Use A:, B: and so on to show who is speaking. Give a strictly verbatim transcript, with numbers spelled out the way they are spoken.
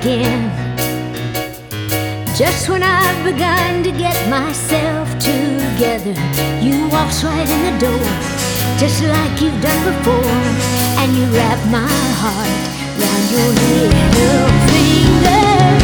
A: again. Just when I've begun to get myself together, you walked right in the door, just like you've done before, and you wrapped my heart round your little finger.